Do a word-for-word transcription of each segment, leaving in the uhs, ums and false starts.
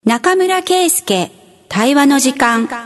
中村圭介対話の時間。こ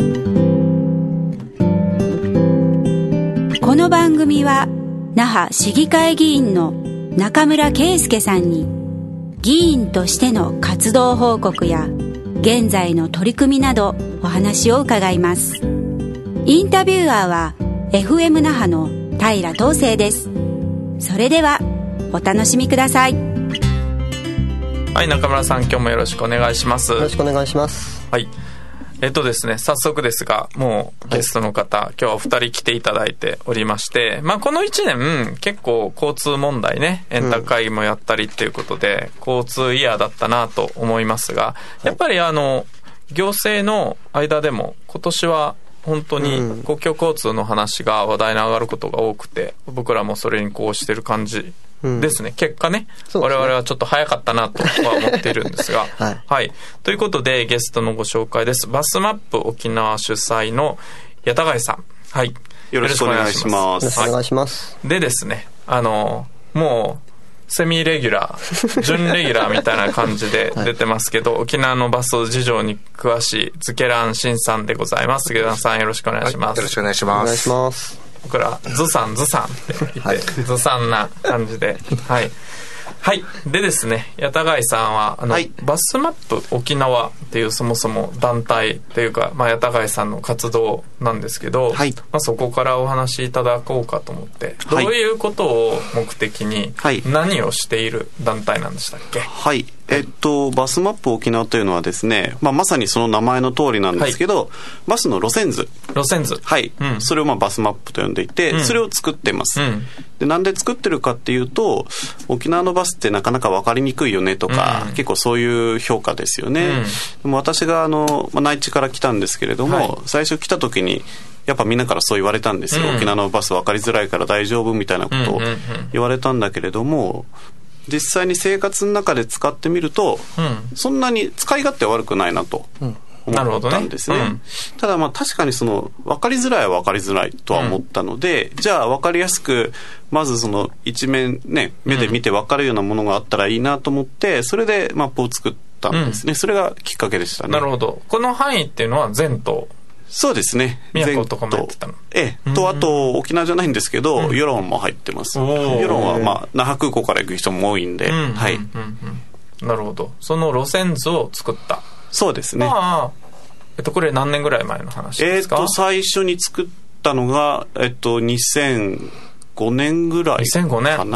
の番組は那覇市議会議員の中村圭介さんに議員としての活動報告や現在の取り組みなどお話を伺います。インタビュアーは エフエム 那覇の平東成です。それではお楽しみください。 はい、中村さん、今日もよろしくお願いします。 よろしくお願いします。 はい、えっとですね早速ですが、もうゲストの方、はい、今日はふたり来ていただいておりまして、まあ、このいちねん結構交通問題ね、エンタ会議もやったりっていうことで、うん、交通イヤーだったなと思いますが、やっぱりあの行政の間でも今年は本当に公共交通の話が話題に上がることが多くて、僕らもそれにこうしてる感じですね、うん、結果 ね, ね我々はちょっと早かったなとは思っているんですがはい、はい、ということでゲストのご紹介です。バスマップ沖縄主催の矢田貝さん、はい、 よろしくお願いします。 よろしくお願いします。 はい、でですね、あのもうセミレギュラー準レギュラーみたいな感じで出てますけど、はい、沖縄のバス事情に詳しいズケランシンさんでございます。ズケランさん、よろしくお願いします。 はい、よろしくお願いします。 お願いします。 僕らズさんズさんって言って、はい、ズさんな感じではいはい。でですね、矢田貝さんはあの、はい、バスマップ沖縄っていうそもそも団体っていうか、まあ、矢田貝さんの活動なんですけど、はい、まあ、そこからお話しいただこうかと思って、はい、どういうことを目的に何をしている団体なんでしたっけ？ はい、えっと、バスマップ沖縄というのはですね、まあ、まさにその名前の通りなんですけど、はい、バスの路線図路線図、 はい、うん、それをまあバスマップと呼んでいて、うん、それを作ってます、うん、でなんで作ってるかっていうと、沖縄のバスってなかなか分かりにくいよねとか、うん、結構そういう評価ですよね、うん、でも私があの、まあ、内地から来たんですけれども、はい、最初来た時にやっぱみんなからそう言われたんですよ、うん、沖縄のバス分かりづらいから大丈夫みたいなことを言われたんだけれども、実際に生活の中で使ってみると、うん、そんなに使い勝手は悪くないなと思ったんですね、うん、ただまあ確かにその分かりづらいは分かりづらいとは思ったので、うん、じゃあ分かりやすくまずその一面ね目で見て分かるようなものがあったらいいなと思って、それでマップを作ったんですね、うん、それがきっかけでしたね。 なるほど。この範囲っていうのは全島？ そうですね。 宮古とかもやってたの。 ええ。と、あと、沖縄じゃないんですけど、うん、世論も入ってます。世論は、まあ、那覇空港から行く人も多いんで、うん、はい、うんうん。なるほど。その路線図を作った。 そうですね。 まあ、えっと、これ何年ぐらい前の話ですか？ えっと、最初に作ったのが、えっと、にせんごねんぐらいかな。にせんごねん。うん。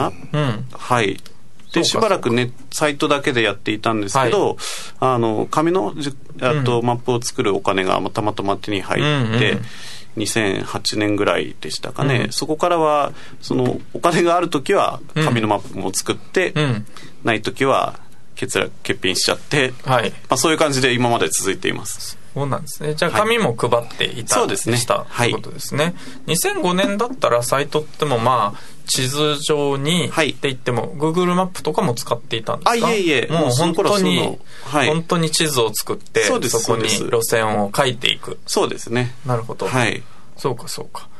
はい。でしばらくねサイトだけでやっていたんですけど、はい、あの紙のあと、うん、マップを作るお金がたまたま手に入って、うんうん、にせんはちねんぐらいでしたかね、うん、そこからはそのお金がある時は紙のマップも作って、うん、ない時は欠落欠品しちゃって、はい、まあ、そういう感じで今まで続いています。 そうなんですね。じゃあ紙も配っていた、はい、でしたということですね、はい、にせんごねんだったらサイトってもまあ地図上にって言っても、はい、Google マップとかも使っていたんですか？ あ、いえいえ、 もう本当に、はい、本当に地図を作ってそこに路線を書いていく。 そうですね。 なるほど、 はい、 そうかそうか。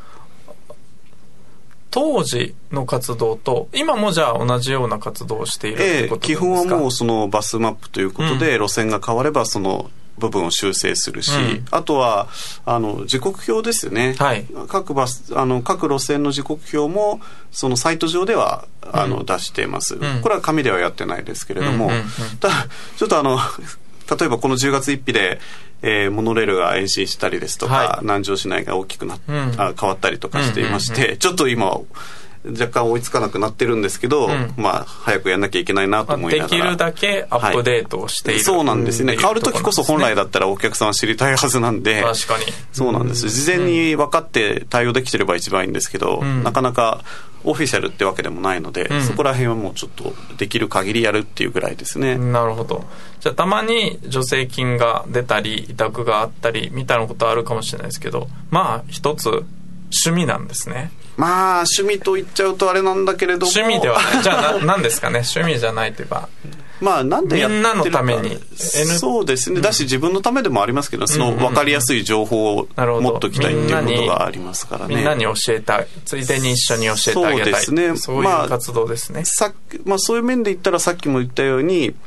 当時の活動と今もじゃあ同じような活動をしているということですか？ ええ、基本はもうそのバスマップということで、うん、路線が変わればその部分を修正するし、うん、あとはあの時刻表ですよね、はい、各バスあの各路線の時刻表もそのサイト上ではあの、うん、出しています、うん、これは紙ではやってないですけれども、うんうんうん、ただちょっとあの例えばこのじゅうがつついたちで、えー、モノレールが延伸したりですとか、はい、南城市内が大きくなっ、うん、あ変わったりとかしていまして、うんうんうん、ちょっと今若干追いつかなくなってるんですけど、うん、まあ早くやんなきゃいけないなと思いながら、 できるだけアップデートをしている、はい、 そうなんですね。変わる時こそ本来だったらお客さんは知りたいはずなんで、 確かにそうなんです。事前に分かって対応できてれば一番いいんですけど、うん、なかなかオフィシャルってわけでもないので、うん、そこら辺はもうちょっとできる限りやるっていうぐらいですね。 なるほど。じゃあたまに助成金が出たり委託があったりみたいなことあるかもしれないですけど、まあ一つ趣味なんですね。 まあ趣味と言っちゃうとあれなんだけれども、 趣味ではない。じゃあな何ですかね。趣味じゃないといえば、 まあなんでやってるか、みんなのために、そうですね、うん、だし自分のためでもありますけど、その分かりやすい情報を持っときたいっていうことがありますからね。 みんなに教えたい、ついでに一緒に教えてあげたい、そうですね、そういう活動ですね、 まあ、さまあ、そういう面で言ったらさっきも言ったように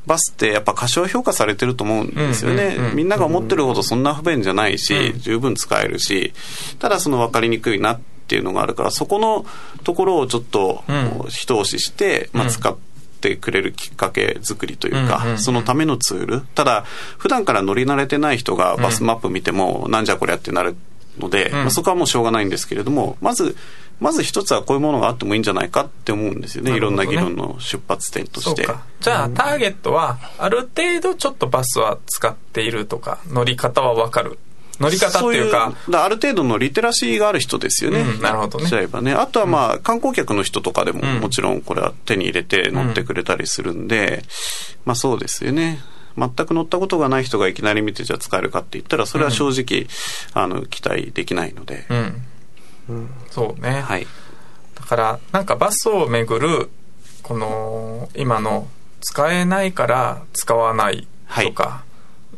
バスってやっぱ過小評価されてると思うんですよね、うんうんうん、みんなが思ってるほどそんな不便じゃないし、うん、十分使えるし、ただその分かりにくいなっていうのがあるから、そこのところをちょっと一押しして、うん、まあ、使ってくれるきっかけ作りというか、うんうんうん、そのためのツール。ただ普段から乗り慣れてない人がバスマップ見ても、うん、なんじゃこりゃってなるので、うん、まあ、そこはもうしょうがないんですけれども、まずまず一つはこういうものがあってもいいんじゃないかって思うんですよね。いろんな議論の出発点として。 そうか。じゃあターゲットはある程度ちょっとバスは使っているとか、乗り方は分かる、乗り方っていうか、 そういう、ある程度のリテラシーがある人ですよね、 うん、なるほどね。 じゃあね、あとはまあ、うん、観光客の人とかでももちろんこれは手に入れて乗ってくれたりするんで、うん、まあそうですよね。全く乗ったことがない人がいきなり見てじゃあ使えるかって言ったら、それは正直、うん、あの期待できないので、 うんうん、そうね、 はい。 だからなんかバスをめぐるこの今の使えないから使わないとか、はい、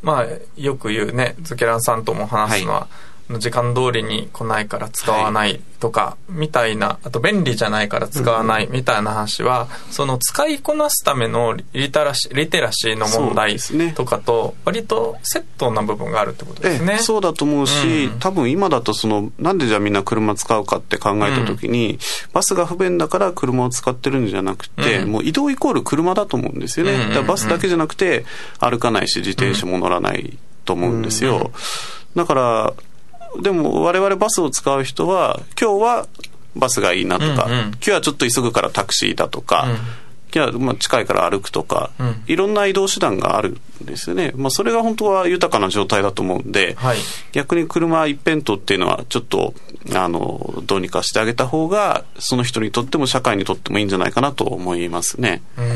まあよく言うね、ズケランさんとも話すのは、はい、時間通りに来ないから使わないとか、はい、みたいな、あと便利じゃないから使わないみたいな話は、うん、その使いこなすためのリテラシー、リテラシーの問題とかと割とセットな部分があるってことですね。 ええ、そうだと思うし、うん、多分今だとそのなんでじゃあみんな車使うかって考えた時に、うん、バスが不便だから車を使ってるんじゃなくて、うん、もう移動イコール車だと思うんですよね、うんうんうん、だからバスだけじゃなくて歩かないし自転車も乗らないと思うんですよ、うんうん、だからでも我々バスを使う人は今日はバスがいいなとか、うんうん、今日はちょっと急ぐからタクシーだとか、うん、今日はまあ近いから歩くとか、うん、いろんな移動手段があるんですよね、まあ、それが本当は豊かな状態だと思うんで、はい、逆に車一辺倒っていうのはちょっとあのどうにかしてあげた方がその人にとっても社会にとってもいいんじゃないかなと思いますね、うんうん、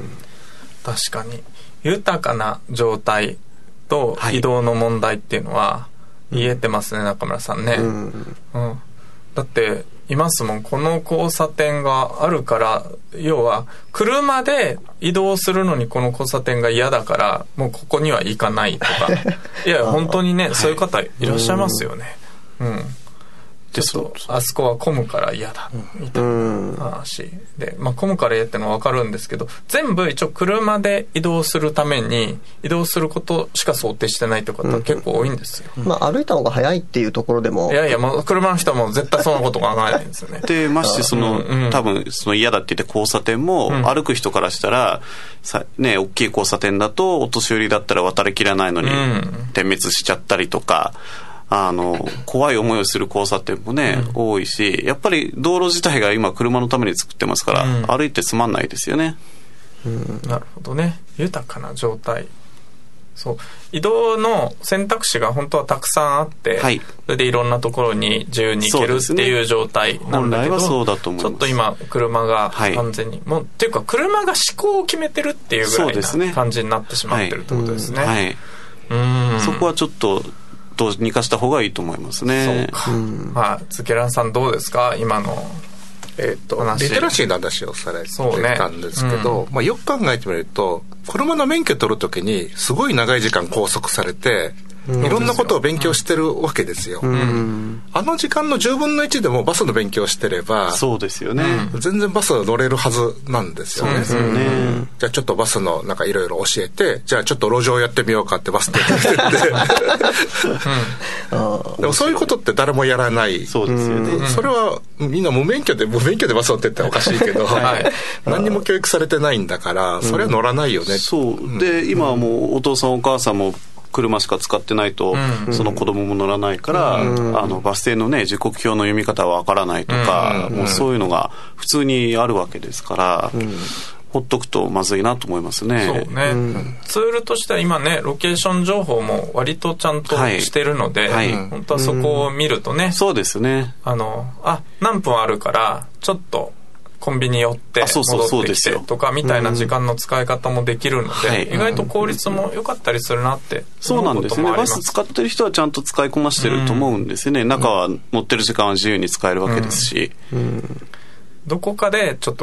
確かに豊かな状態と移動の問題っていうのは言えてますね、中村さんね、うんうん、だっていますもん、この交差点があるから、要は車で移動するのにこの交差点が嫌だからもうここには行かないとかいや本当にね、そういう方いらっしゃいますよね、うん、うん、ちょっとあそこは混むから嫌だみたいな話で、まあ、混むから嫌ってのは分かるんですけど、全部一応車で移動するために移動することしか想定してないという方は結構多いんですよ、 うん、まあ、歩いた方が早いっていうところでも、 いやいや、もう車の人はもう絶対そんなこと考えないんですよねでましてその、うん、多分その嫌だって言って交差点も、うん、歩く人からしたらさ、ね、大きい交差点だとお年寄りだったら渡りきらないのに、うん、点滅しちゃったりとか、あの怖い思いをする交差点もね、うん、多いし、やっぱり道路自体が今車のために作ってますから、うん、歩いてつまんないですよね、 うん、なるほどね。豊かな状態、そう移動の選択肢が本当はたくさんあって、はい、それでいろんなところに自由に行けるっていう状態なんだけど、 本来はそうだと思います。 ちょっと今車が完全に、はい、もうっていうか車が思考を決めてるっていうぐらいな感じになってしまってるってことですね。 はい、うん、そこはちょっとどうにかした方がいいと思いますね。 そうか、うん、まあズケランさんどうですか、今のえー、とリテラシーの話をされてたんですけど、ね、うん、まあ、よく考えてみると車の免許取るときにすごい長い時間拘束されて、うん、いろんなことを勉強してるわけですよ、うん、あの時間のじゅうぶんのいちでもバスの勉強してれば、 そうですよね、 うん、全然バス乗れるはずなんですよね。 そうですよね、うん、 じゃあちょっとバスのなんかいろいろ教えて、じゃあちょっと路上やってみようかってバスでやってて、うん、でもそういうことって誰もやらない。 そうですよね、 うん、それはみんな無免許で無免許でバス乗ってっておかしいけど、はい、何にも教育されてないんだからそれは乗らないよね、うん、 そうで、今はもうお父さんお母さんも車しか使ってないと、うん、その子供も乗らないから、うん、あのバス停のね時刻表の読み方はわからないとか、うん、もうそういうのが普通にあるわけですから、うん、ほっとくとまずいなと思いますね。 そうね、うん、ツールとしては今ねロケーション情報も割とちゃんとしてるので、はいはい、本当はそこを見るとね、うん、 そうですね、 あのあ何分あるからちょっとコンビニ寄って戻ってきてとかみたいな時間の使い方もできるので、うん、意外と効率も良かったりするなって思うこともあります。そうなんですね。バス使ってる人はちゃんと使いこなしてると思うんですよね、うん、中は乗ってる時間は自由に使えるわけですし、うんうん、 どこかでちょっと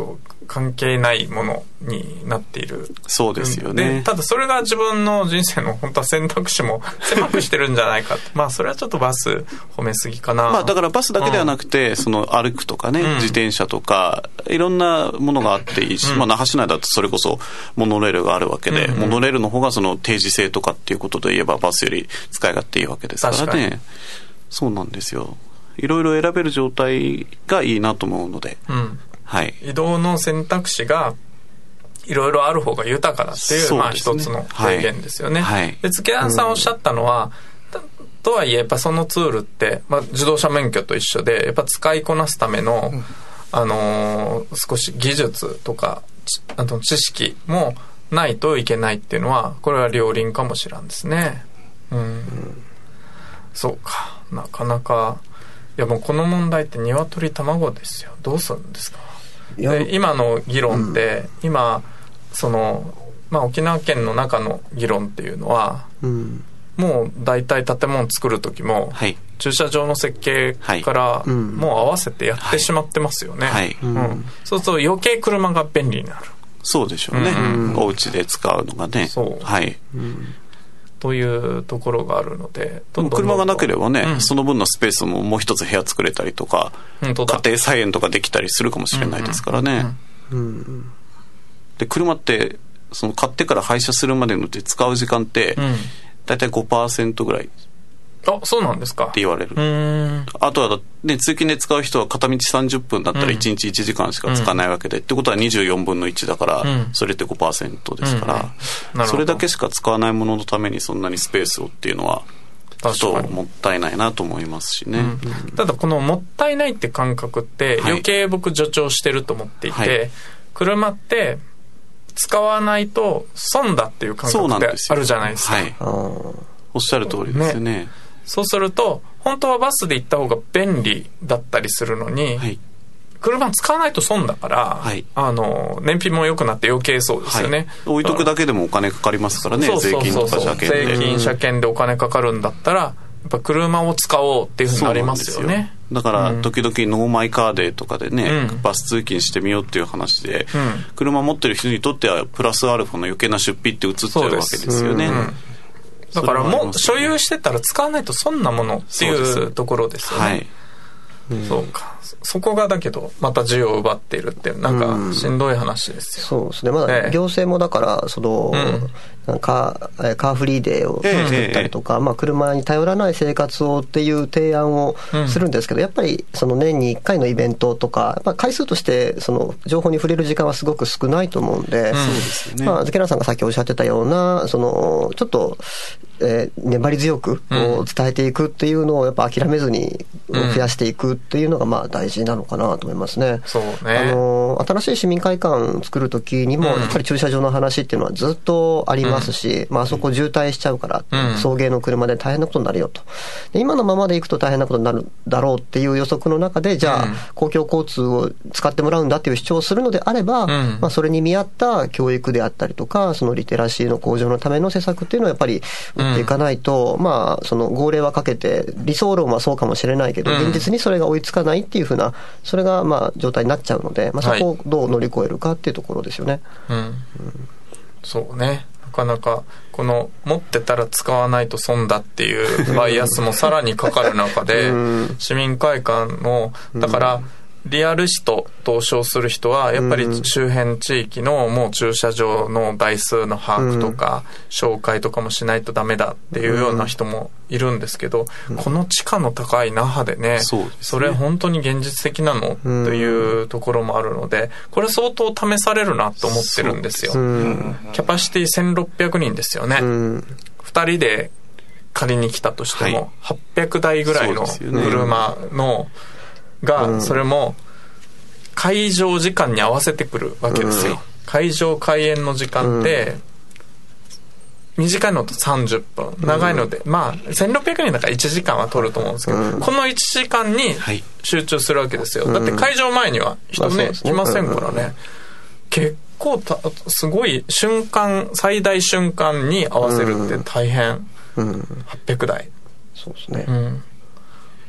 関係ないものになっている。 そうですよね。 でただそれが自分の人生の本当は選択肢も狭くしてるんじゃないかまあそれはちょっとバス褒めすぎかな。 まあだからバスだけではなくて、うん、その歩くとかね、うん、自転車とかいろんなものがあっていいし、うん、まあ那覇市内だとそれこそモノレールがあるわけで、うんうん、モノレールの方がその定時制とかっていうことで言えばバスより使い勝手いいわけですからね。そうなんですよ。いろいろ選べる状態がいいなと思うので、うんはい、移動の選択肢がいろいろある方が豊かだっていう、まあ一つの提言ですよね。はい、で月谷さんおっしゃったのは、うん、とはいえやっぱそのツールって、まあ、自動車免許と一緒でやっぱ使いこなすための、うん、あのー、少し技術とかあと知識もないといけないっていうのはこれは両輪かもしれんですね。うん、うん、そうかなかなかいやもうこの問題って鶏卵ですよ。どうするんですか。で今の議論って、うん、今その、まあ、沖縄県の中の議論っていうのは、うん、もう大体建物作る時も、はい、駐車場の設計からもう合わせてやってしまってますよね。はいはいうん、そうすると余計車が便利になる。 そうでしょうね、うんうん、お家で使うのがね。そう、はいうんというところがあるのでどんどんどんどん車がなければね、うん、その分のスペースももう一つ部屋作れたりとか家庭菜園とかできたりするかもしれないですからね、うんうんうん、で車ってその買ってから廃車するまでので使う時間ってだいたい ごパーセント ぐらいあ、そうなんですかって言われる。うーんあとは、ね、通勤で使う人は片道さんじゅっぷんだったらいちにちいちじかんしか使わないわけで、うん、ってことはにじゅうよんぶんのいちだから、うん、それって ごパーセント ですから、うん、それだけしか使わないもののためにそんなにスペースをっていうのはちょっともったいないなと思いますしね、うん、 ただこのもったいないって感覚って余計僕助長してると思っていて、はい、車って使わないと損だっていう感覚ってあるじゃないですか。 はい、おっしゃる通りですよね。ねそうすると本当はバスで行った方が便利だったりするのに、はい、車使わないと損だから、はい、あの燃費も良くなって余計そうですよね、 はい、置いとくだけでもお金かかりますからね。税金とか車検で税金車検でお金かかるんだったらやっぱ車を使おうっていうふうになりますよね。 よだから時々ノーマイカーデーとかでね、うん、バス通勤してみようっていう話で、うん、車持ってる人にとってはプラスアルファの余計な出費って映っちゃうわけですよね。 だからもう所有してたら使わないと損なものっていうところですよね。はい、うん、そうか。そこがだけどまた需要を奪っているってなんかしんどい話ですよ。 うん、そうですね。まだ行政もだからその、うん、カー、カーフリーデーを作ったりとか、ええまあ、車に頼らない生活をっていう提案をするんですけど、うん、やっぱりその年にいっかいのイベントとか、まあ、回数としてその情報に触れる時間はすごく少ないと思うんで、うんまあ、ズケナさんがさっきおっしゃってたようなそのちょっと、えー、粘り強くこう伝えていくっていうのをやっぱ諦めずに増やしていくっていうのがまあ大事なのかなと思いますね。 そうね。 あの新しい市民会館作るときにもやっぱり駐車場の話っていうのはずっとありますし、うんまあ、あそこ渋滞しちゃうから、うん、送迎の車で大変なことになるよと。で今のままで行くと大変なことになるだろうっていう予測の中でじゃあ、うん、公共交通を使ってもらうんだっていう主張をするのであれば、うんまあ、それに見合った教育であったりとかそのリテラシーの向上のための施策っていうのはやっぱり打っていかないと、うん、まあその号令はかけて理想論はそうかもしれないけど、うん、現実にそれが追いつかないっていうふうなそれがまあ状態になっちゃうので、まあ、そこをどう乗り越えるかっていうところですよね。 はいうんうん、そうね。なかなかこの持ってたら使わないと損だっていうバイアスもさらにかかる中で市民会館のだからリアルシトと称する人はやっぱり周辺地域のもう駐車場の台数の把握とか紹介とかもしないとダメだっていうような人もいるんですけど、この地価の高い那覇でね、それ本当に現実的なのっていうところもあるので、これ相当試されるなと思ってるんですよ。キャパシティせんろっぴゃくにんですよね。ふたりで借りに来たとしてもはっぴゃくだいぐらいの車のがそれも開場時間に合わせてくるわけですよ。開場開演の時間って短いのとさんじゅっぷん長いのでまあせんろっぴゃくにんだからいちじかんは取ると思うんですけど、このいちじかんに集中するわけですよ。だって開場前には人ね来ませんからね。結構たすごい瞬間最大瞬間に合わせるって大変。はっぴゃくだいそうですね。 うん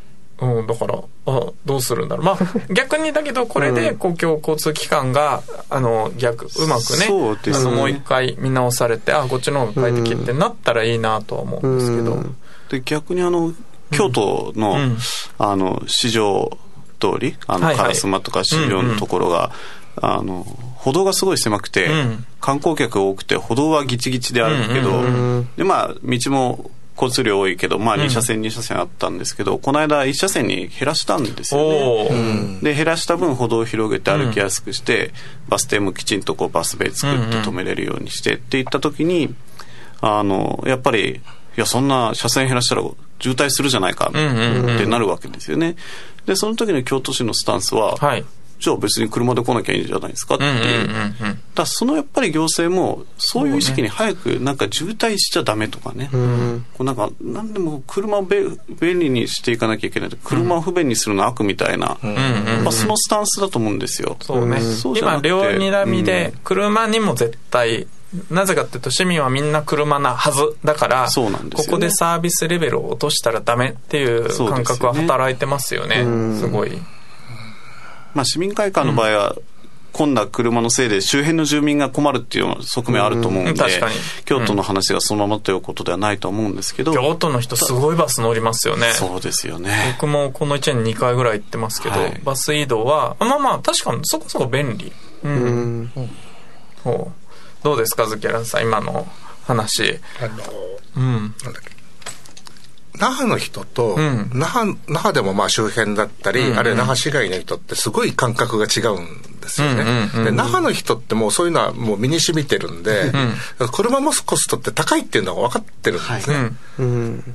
うん、だからあどうするんだろう、まあ、逆にだけどこれで公共交通機関があの逆うまくね、 そうですね、 あのもう一回見直されてあこっちの方が快適ってなったらいいなとは思うんですけど、うん、 で逆にあの京都の、うん、あの市場通りあの烏丸とか市場のところが、うんうん、あの歩道がすごい狭くて、うん、観光客が多くて歩道はギチギチであるけど、うんうんうん、でまあ道も交通量多いけど、まあ、に車線、うん、に車線あったんですけど、この間いち車線に減らしたんですよね、うん、で減らした分歩道を広げて歩きやすくして、うん、バス停もきちんとこうバスベイ作って止めれるようにしてっていった時にあのやっぱりいやそんな車線減らしたら渋滞するじゃないかってなるわけですよね。でその時の京都市のスタンスは、はい、じゃあ別に車で来なきゃいいんじゃないですかっていう、うんうんうんうん、だそのやっぱり行政もそういう意識に早くなんか渋滞しちゃダメとかね、うん、こうなんか何でも車を便利にしていかなきゃいけない、車を不便にするのは悪みたいな、うんまあ、そのスタンスだと思うんですよ。 そうね、そう今両睨みで車にも絶対、なぜかっていうと市民はみんな車なはずだからそうなんですよね、ここでサービスレベルを落としたらダメっていう感覚は働いてますよね、すごい。 まあ、市民会館の場合は、うん、混んだ車のせいで周辺の住民が困るっていう側面あると思うんで、うん、確かに京都の話がそのままということではないと思うんですけど、うん、 京都の人すごいバス乗りますよね。 そうですよね。 僕もこのいちねんににかいぐらい行ってますけど、はい、バス移動はまあまあ確かにそこそこ便利、うんうん、うん、どうですかズキャラさん今の話。 あの、うん、なんだっけ那覇の人と、うん、那覇、那覇でもまあ周辺だったり、うんうん、あるいは那覇市街の人ってすごい感覚が違うんですよね、うんうんうん、で那覇の人ってもうそういうのはもう身に染みてるんで、うん、車持つコストって高いっていうのが分かってるんですね、はいうん、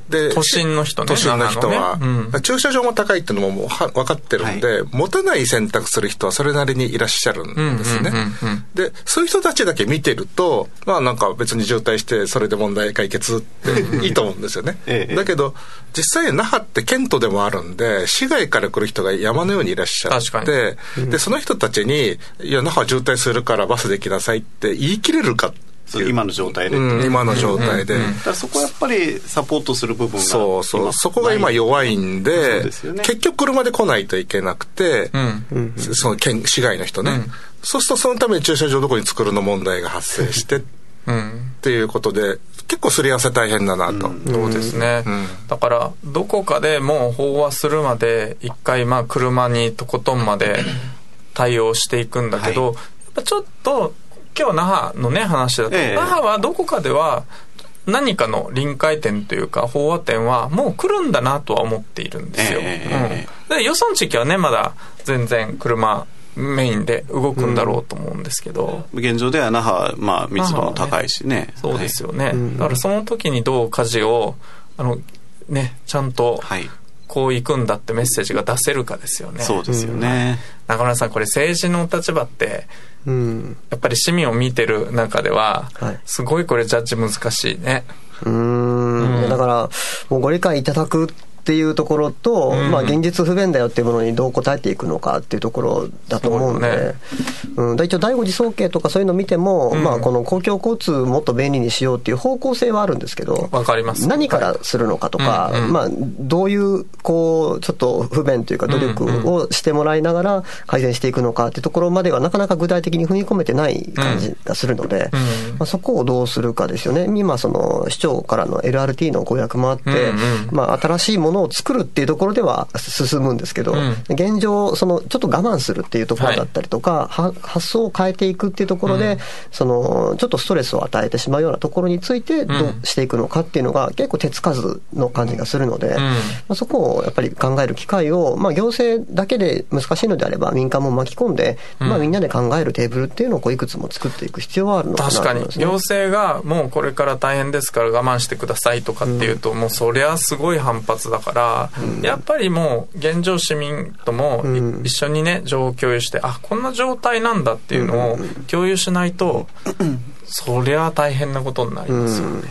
で都心の人ね、 都心の人は、ねうん、駐車場も高いっていうのももうは分かってるんで、はい、持たない選択する人はそれなりにいらっしゃるんですね、うんうんうんうん、でそういう人たちだけ見てるとまあなんか別に渋滞してそれで問題解決っていいと思うんですよね、ええ、だけど実際那覇って県都でもあるんで市外から来る人が山のようにいらっしゃって、うん、でその人たちにいや那覇渋滞するからバスで来なさいって言い切れるか今の状態で、 うん、今の状態で、うんうんうん、 だからそこはやっぱりサポートする部分がそうそうそこが今弱いんで、ね、結局車で来ないといけなくて、うんうん、その県市外の人ね、うん、そうするとそのために駐車場どこに作るの問題が発生してうん、っていうことで結構すり合わせ大変だなと、うん、 そうですね、うん、だからどこかでもう飽和するまで一回まあ車にとことんまで対応していくんだけど、はい、やっぱちょっと今日那覇のね話だと、えー、那覇はどこかでは何かの臨界点というか飽和点はもう来るんだなとは思っているんですよ、えーうん、でよその地域はねまだ全然車メインで動くんだろうと思うんですけど、 うん、現状では那覇はまあ密度も高いしね、ねそうですよね、はい、だからその時にどう舵をあのねちゃんとこう行くんだってメッセージが出せるかですよね。 そうですよね、 うん、中村さんこれ政治の立場ってうん、やっぱり市民を見てる中では、はい、すごいこれジャッジ難しいね。 うーん、うん、だからもうご理解いただくっていうところと、うんまあ、現実不便だよっていうものにどう応えていくのかっていうところだと思うんで、ねうん、一応第五次総計とかそういうのを見ても、うんまあ、この公共交通をもっと便利にしようっていう方向性はあるんですけど、 わかります。 何からするのかとか、うんうんまあ、どういうこうちょっと不便というか努力をしてもらいながら改善していくのかっていうところまではなかなか具体的に踏み込めてない感じがするので、うんうんまあ、そこをどうするかですよね。今その市長からの エルアールティー のご約もあって、うんうんまあ、新しいものを作るっていうところでは進むんですけど、うん、現状そのちょっと我慢するっていうところだったりとか、はい、発想を変えていくっていうところで、うん、そのちょっとストレスを与えてしまうようなところについてどうしていくのかっていうのが結構手つかずの感じがするので、うんまあ、そこをやっぱり考える機会を、まあ、行政だけで難しいのであれば民間も巻き込んで、うんまあ、みんなで考えるテーブルっていうのをこういくつも作っていく必要はあるのかなと思いますね。 確かに行政がもうこれから大変ですから我慢してくださいとかっていうと、うん、もうそりゃすごい反発だから、うん、やっぱりもう現状市民とも、うん、一緒にね情報共有してあこんな状態なんだっていうのを共有しないと、うん、そりゃ大変なことになりますよね、う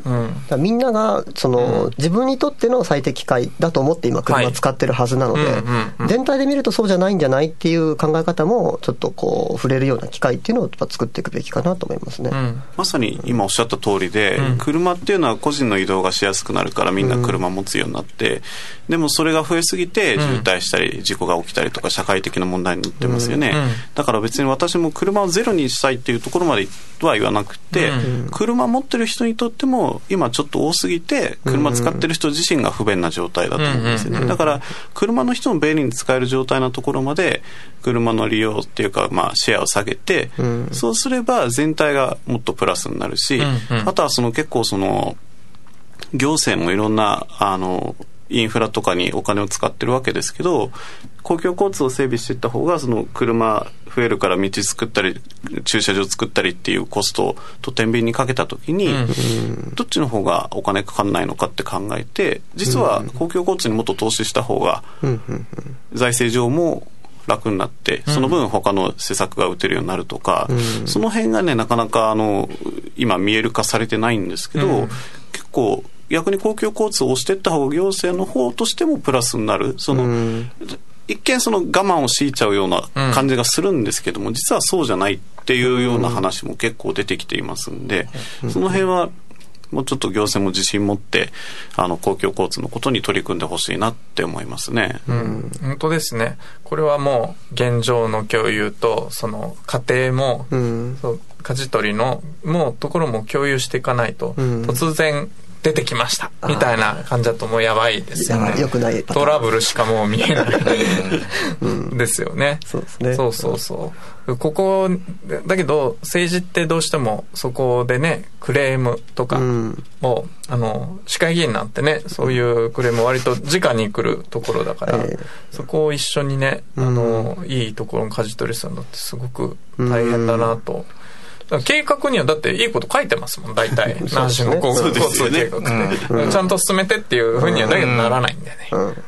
うん、だからみんながその、うん、自分にとっての最適解だと思って今車使ってるはずなので、はいうんうんうん、全体で見るとそうじゃないんじゃないっていう考え方もちょっとこう触れるような機会っていうのをやっぱ作っていくべきかなと思いますね、うん、 まさに今おっしゃった通りで、うん、車っていうのは個人の移動がしやすくなるからみんな車持つようになって、うん、でもそれが増えすぎて渋滞したり事故が起きたりとか社会的な問題になってますよね、うんうん、だから別に私も車をゼロにしたいっていうところまでは言わなくて、うん、車持ってる人にとっても今ちょっと多すぎて車使ってる人自身が不便な状態だと思うんですよね。だから車の人も便利に使える状態のところまで車の利用っていうか、まあ、シェアを下げて、うん、そうすれば全体がもっとプラスになるし、うんうん、あとはその結構その行政もいろんなあのインフラとかにお金を使ってるわけですけど、公共交通を整備していった方がその車増えるから道作ったり駐車場作ったりっていうコストをと天秤にかけた時に、うん、どっちの方がお金かかんないのかって考えて、実は公共交通にもっと投資した方が財政上も楽になって、その分他の施策が打てるようになるとか、うん、その辺がねなかなかあの今見える化されてないんですけど、うん、結構逆に公共交通を押していった方が行政の方としてもプラスになる、その、うん、一見その我慢を強いちゃうような感じがするんですけども、うん、実はそうじゃないっていうような話も結構出てきていますんで、うん、その辺はもうちょっと行政も自信持ってあの公共交通のことに取り組んでほしいなって思いますね、 うん、本当ですね。これはもう現状の共有とその家庭も、うん、そう舵取りのもうところも共有していかないと、うん、突然出てきましたみたいな感じだともうやばいですよね。 よくないトラブルしかもう見えない、ですよね。 そうですね。 そうそうそう。ここだけど政治ってどうしてもそこでねクレームとかを、うん、あの市会議員なんてねそういうクレーム割と直に来るところだから、えー、そこを一緒にねあの、うん、いいところの舵取りするのってすごく大変だなと。うん計画にはだっていいこと書いてますもん大体那覇市の交通計画って、うん、ちゃんと進めてっていうふうにはだけどならないんだよね、うんうんね、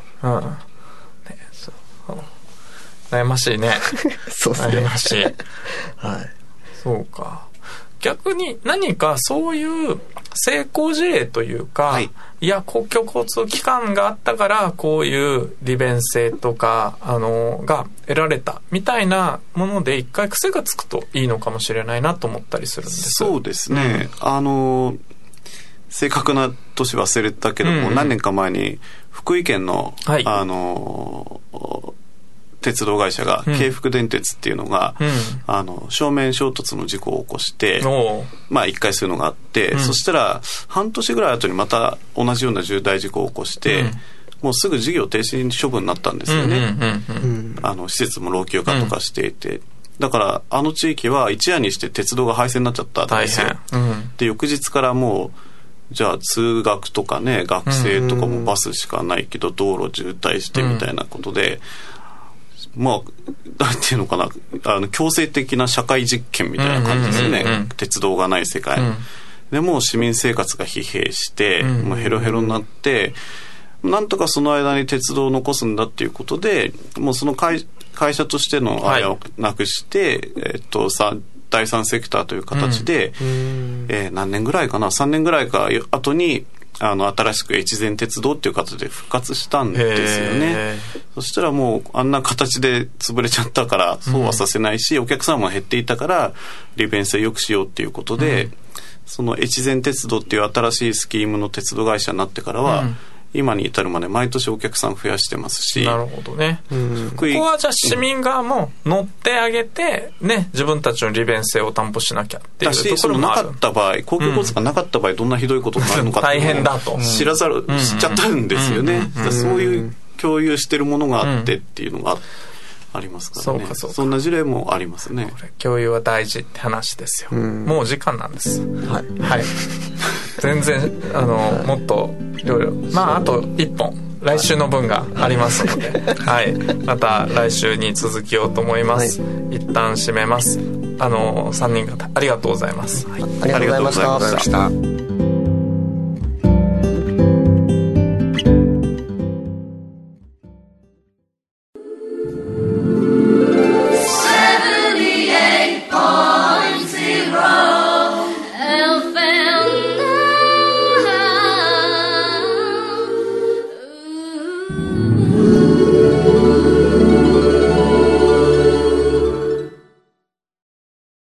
そう悩ましいねそうですね悩ましい、 はい、 そうか。逆に何かそういう成功事例というか、はい、いや公共交通機関があったからこういう利便性とかあのが得られたみたいなもので一回癖がつくといいのかもしれないなと思ったりするんです。 そうですね、うん、あの正確な年忘れたけども、うんうん、何年か前に福井県の、はい、あの鉄道会社が、うん、京福電鉄っていうのが、うん、あの正面衝突の事故を起こしてまあ一回そういうのがあって、うん、そしたら半年ぐらい後にまた同じような重大事故を起こして、うん、もうすぐ事業停止処分になったんですよね。あの施設も老朽化とかしていて、うん、だからあの地域は一夜にして鉄道が廃線になっちゃったんですよ、うん、で翌日からもうじゃあ通学とかね学生とかもバスしかないけど道路渋滞してみたいなことで、うんまあ、なんていうのかなあの強制的な社会実験みたいな感じですね、うんうんうんうん、鉄道がない世界、うん、でもう市民生活が疲弊して、うんうんうん、もうヘロヘロになってなんとかその間に鉄道を残すんだっていうことでもうその 会, 会社としてのあれをなくして、はいえー、っとさ第三セクターという形で、うんえー、何年ぐらいかなさんねんぐらいか後にあの新しく越前鉄道っていう形で復活したんですよね。そしたらもうあんな形で潰れちゃったからそうはさせないし、うん、お客さんも減っていたから利便性良くしようっていうことで、うん、その越前鉄道っていう新しいスキームの鉄道会社になってからは、うん今に至るまで毎年お客さん増やしてますし。 なるほどね、うん、ここはじゃあ市民側も乗ってあげて、ね、自分たちの利便性を担保しなきゃっていうところもある。 なかった場合公共交通がなかった場合どんなひどいことになるのかっていうのを知らざる、うん、知っちゃったんですよね、うんうん、そういう共有してるものがあってっていうのがあってありますからね。そうかそうか。そんな事例もありますね。 これ共有は大事って話ですよ。うん、もう時間なんです。はい。はい。全然あのもっといろいろまああといっぽん来週の分がありますので、はい、また来週に続きようと思います。はい、一旦締めます。あのさんにん方ありがとうございます。はい、 ありがとうございました。